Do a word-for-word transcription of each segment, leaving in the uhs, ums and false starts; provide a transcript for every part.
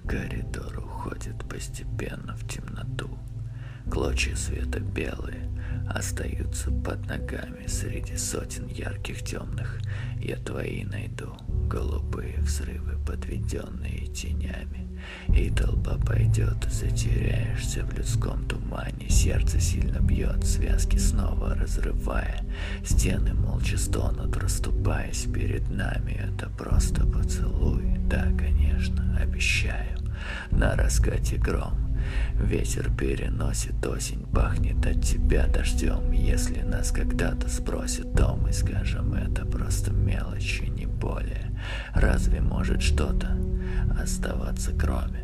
Коридор уходит постепенно в темноту. Клочья света белые остаются под ногами среди сотен ярких темных. Я твои найду, голубые взрывы, подведенные тенями. И толпа пойдет, затеряешься в людском тумане. Сердце сильно бьет, связки снова разрывая. Стены молча стонут, расступаясь перед нами. Это просто поцелуй, да, конечно, обещаю. На раскате гром ветер переносит осень, пахнет от тебя дождем. Если нас когда-то спросят, то мы скажем, это просто мелочи, не более. Разве может что-то оставаться кроме?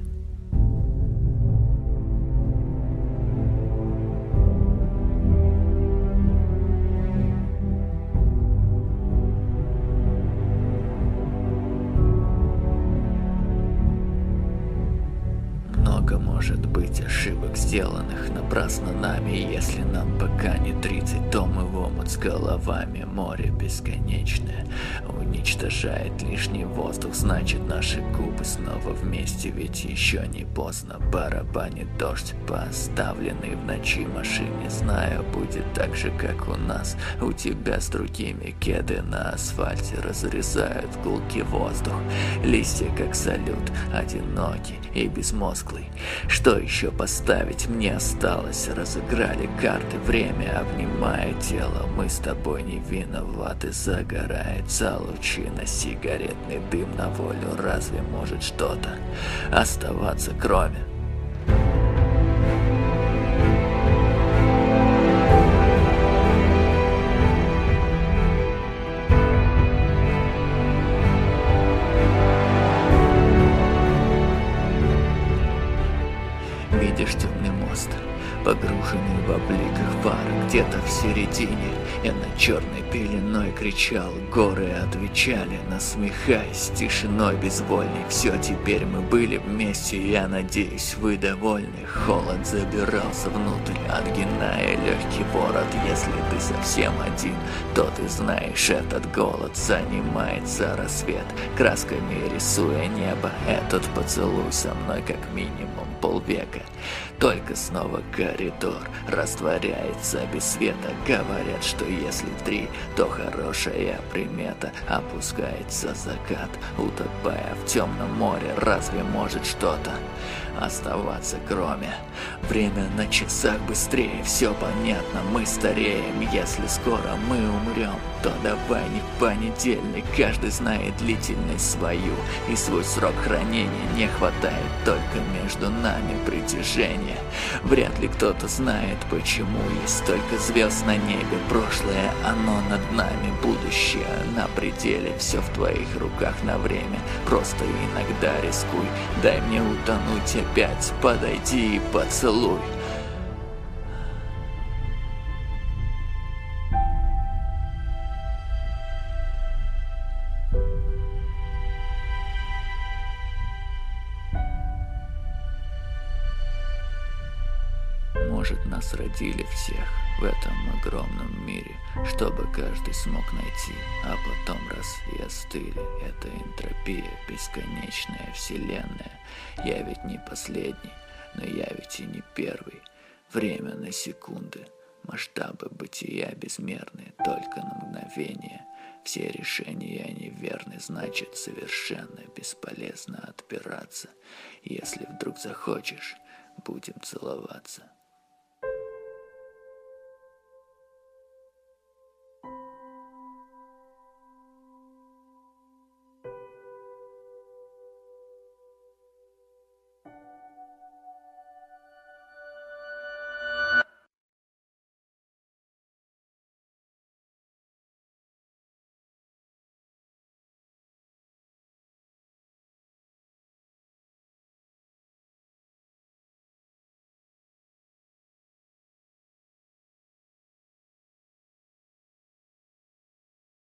Много может быть ошибок, сделанных напрасно нами. Если нам пока не тридцать, то мы в омут с головами. Море бесконечное уничтожает лишний воздух. Значит, наши губы снова вместе, ведь еще не поздно. Барабанит дождь по оставленной в ночи машине. Знаю, будет так же, как у нас. У тебя с другими кеды на асфальте разрезают гулкий воздух. Листья как салют, одинокий и безмозглый. Что еще поставить мне осталось? Разыграли карты, время обнимает тело. Мы с тобой не виноваты, загорается лучина, сигаретный дым на волю. Разве может что-то оставаться кроме? Видишь темный мост, погруженный в обликах пара. Где-то в середине я над черной пеленой кричал. Горы отвечали, насмехаясь тишиной безвольной. Все, теперь мы были вместе, я надеюсь, вы довольны. Холод забирался внутрь, отгиная легкий ворот. Если ты совсем один, то ты знаешь, этот голод занимается рассвет, красками рисуя небо. Этот поцелуй со мной как минимум полвека. Только снова коридор растворяется без света. Говорят, что если три, то хорошая примета. Опускается закат, утопая в темном море. Разве может что-то оставаться кроме? Время на часах быстрее, все понятно, мы стареем. Если скоро мы умрем, то давай не в понедельник. Каждый знает длительность свою, и свой срок хранения. Не хватает только между нами притяжения. Вряд ли кто-то знает, почему есть столько звезд на небе. Прошлое, оно над нами, будущее на пределе. Все в твоих руках на время, просто иногда рискуй. Дай мне утонуть опять, подойди и поцелуй. Может, нас родили всех в этом огромном мире, чтобы каждый смог найти, а потом раз и остыли. Это энтропия, бесконечная вселенная. Я ведь не последний, но я ведь и не первый. Время на секунды, масштабы бытия безмерны, только на мгновение. Все решения неверны, значит, совершенно бесполезно отпираться. Если вдруг захочешь, будем целоваться.